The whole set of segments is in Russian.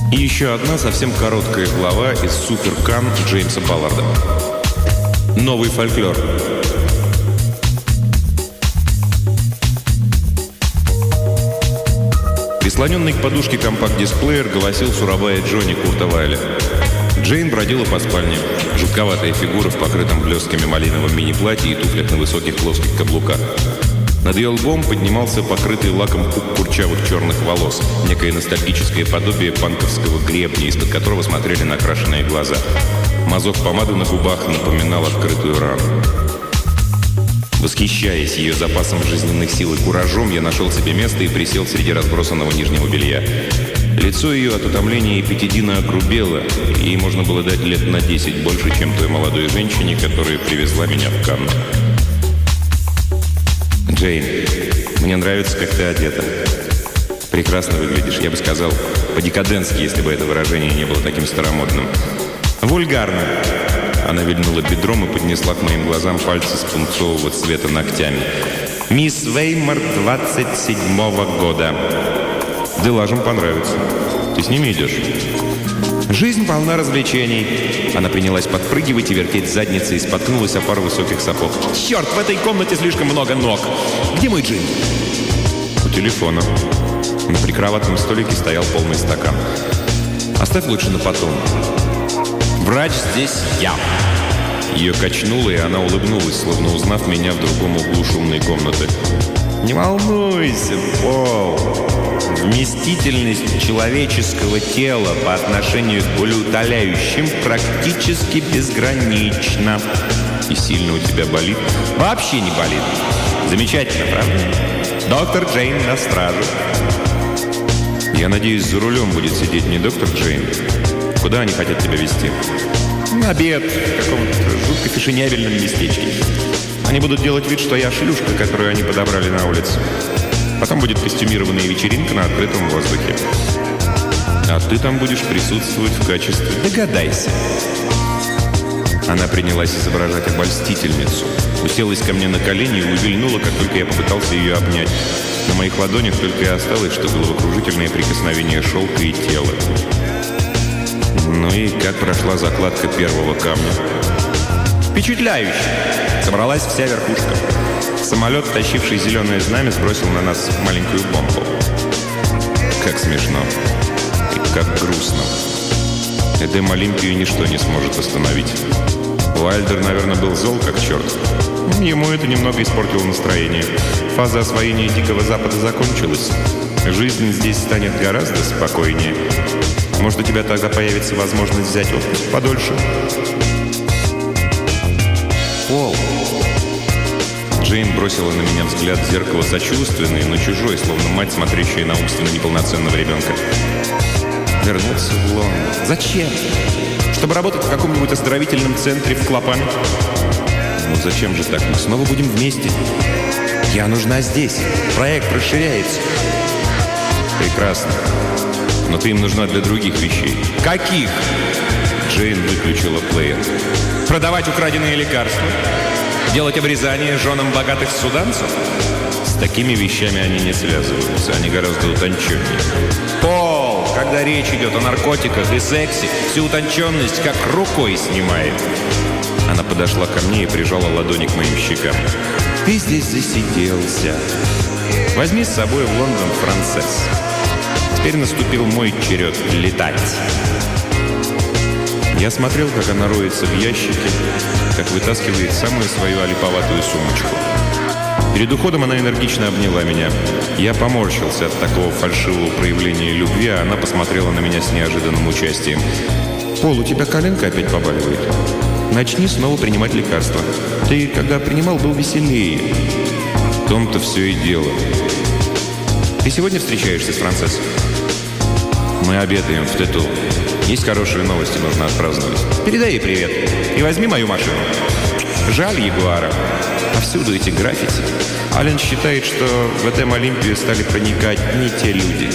И еще одна совсем короткая глава из «Супер-Кан» Джеймса Балларда. Новый фольклор. Прислоненный к подушке компакт-дисплеер голосил сурабая Джонни Курта Вайля. Джейн бродила по спальне. Жутковатая фигура в покрытом блестками малиновом мини-платье и туфлях на высоких плоских каблуках. Над ее лбом поднимался покрытый лаком пук курчавых черных волос, некое ностальгическое подобие панковского гребня, из-под которого смотрели накрашенные глаза. Мазок помады на губах напоминал открытую рану. Восхищаясь ее запасом жизненных сил и куражом, я нашел себе место и присел среди разбросанного нижнего белья. Лицо ее от утомления и пятидина огрубело, и ей можно было дать лет на 10 больше, чем той молодой женщине, которая привезла меня в Канн. «Джейн, мне нравится, как ты одета. Прекрасно выглядишь, я бы сказал, по-декаденски, если бы это выражение не было таким старомодным. Вульгарно!» Она вильнула бедром и поднесла к моим глазам пальцы с пунцового цвета ногтями. «Мисс Веймар 27-го года. Делажам понравится. Ты с ними идешь?» «Жизнь полна развлечений». Она принялась подпрыгивать и вертеть задницей и споткнулась о пару высоких сапог. «Черт, в этой комнате слишком много ног! Где мой джин?» «У телефона. На прикроватном столике стоял полный стакан. Оставь лучше на потом. Врач здесь я». Ее качнуло, и она улыбнулась, словно узнав меня в другом углу шумной комнаты. «Не волнуйся, Пол. Вместительность человеческого тела по отношению к болеутоляющим практически безгранична. И сильно у тебя болит?» «Вообще не болит. Замечательно, правда? Доктор Джейн на страже». «Я надеюсь, за рулем будет сидеть не доктор Джейн. Куда они хотят тебя везти?» «На обед в каком-то жутко фешенебельном местечке. Они будут делать вид, что я шлюшка, которую они подобрали на улице. Потом будет костюмированная вечеринка на открытом воздухе. А ты там будешь присутствовать в качестве... Догадайся». Она принялась изображать обольстительницу. Уселась ко мне на колени и увильнула, как только я попытался ее обнять. На моих ладонях только и осталось, что головокружительное прикосновение шелка и тела. Ну и как прошла закладка первого камня? «Впечатляюще! Собралась вся верхушка. Самолет, тащивший зеленое знамя, сбросил на нас маленькую бомбу. Как смешно. И как грустно. Эдем Олимпию ничто не сможет остановить. Уайльдер, наверное, был зол как черт. Ему это немного испортило настроение. Фаза освоения Дикого Запада закончилась. Жизнь здесь станет гораздо спокойнее. Может, у тебя тогда появится возможность взять отпуск подольше?» «Пол!» Джейн бросила на меня взгляд в зеркало сочувственный, но чужой, словно мать, смотрящая на умственно неполноценного ребенка. «Вернуться в Лондон? Зачем? Чтобы работать в каком-нибудь оздоровительном центре в Клопаме?» «Ну зачем же так? Мы снова будем вместе. Я нужна здесь. Проект расширяется». «Прекрасно. Но ты им нужна для других вещей». «Каких?» Джейн выключила плеер. «Продавать украденные лекарства? Делать обрезание женам богатых суданцев?» «С такими вещами они не связываются. Они гораздо утонченнее». «Пол, когда речь идет о наркотиках и сексе, всю утонченность как рукой снимает». Она подошла ко мне и прижала ладони к моим щекам. «Ты здесь засиделся. Возьми с собой в Лондон Франсесс. Теперь наступил мой черед летать». Я смотрел, как она роется в ящике, как вытаскивает самую свою олиповатую сумочку. Перед уходом она энергично обняла меня. Я поморщился от такого фальшивого проявления любви, а она посмотрела на меня с неожиданным участием. «Пол, у тебя коленка опять побаливает. Начни снова принимать лекарства. Ты, когда принимал, был веселее». В том-то все и дело. «Ты сегодня встречаешься с Франсессой?» «Мы обедаем в Тету. Есть хорошие новости, нужно отпраздновать. Передай ей привет. И возьми мою машину. Жаль Ягуара. Повсюду эти граффити. Ален считает, что в Эдем Олимпию стали проникать не те люди».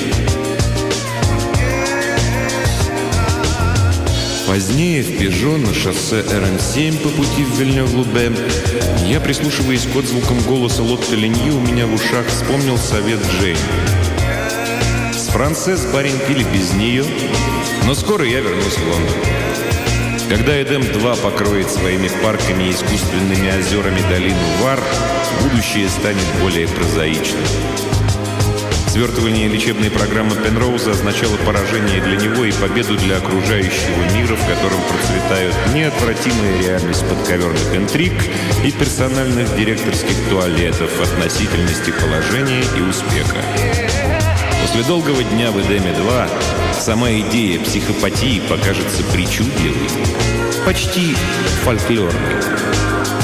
Позднее в Пежо на шоссе РН-7 по пути в Вильнёв-Лубе я, прислушиваясь к отзвукам голоса Лотты Ленью, у меня в ушах вспомнил совет Джейн. С Франце с Баренфиль без нее, но скоро я вернусь в Лондон. Когда Эдем-2 покроет своими парками и искусственными озерами долину Вар, будущее станет более прозаичным. Свертывание лечебной программы Пенроуза означало поражение для него и победу для окружающего мира, в котором процветают неотвратимая реальность подковерных интриг и персональных директорских туалетов, относительности положения и успеха. После долгого дня в Эдеме-2 сама идея психопатии покажется причудливой, почти фольклорной.